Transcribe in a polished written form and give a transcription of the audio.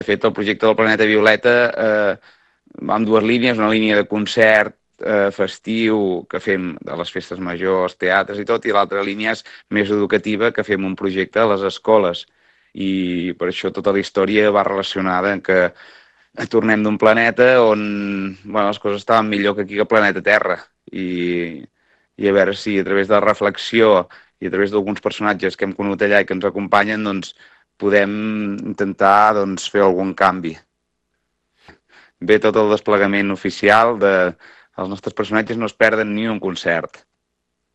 De fet, el projecte del Planeta Violeta va amb dues línies, una línia de concert festiu que fem de les festes majors, teatres i tot, i l'altra línia és més educativa, que fem un projecte a les escoles. I per això tota la història va relacionada en que tornem d'un planeta on les coses estaven millor que aquí que al planeta Terra. I a veure si a través de la reflexió i a través d'alguns personatges que hem conegut allà i que ens acompanyen, doncs, podem intentar fer algun canvi. Ve tot el desplegament oficial els nostres personatges no es perden ni un concert.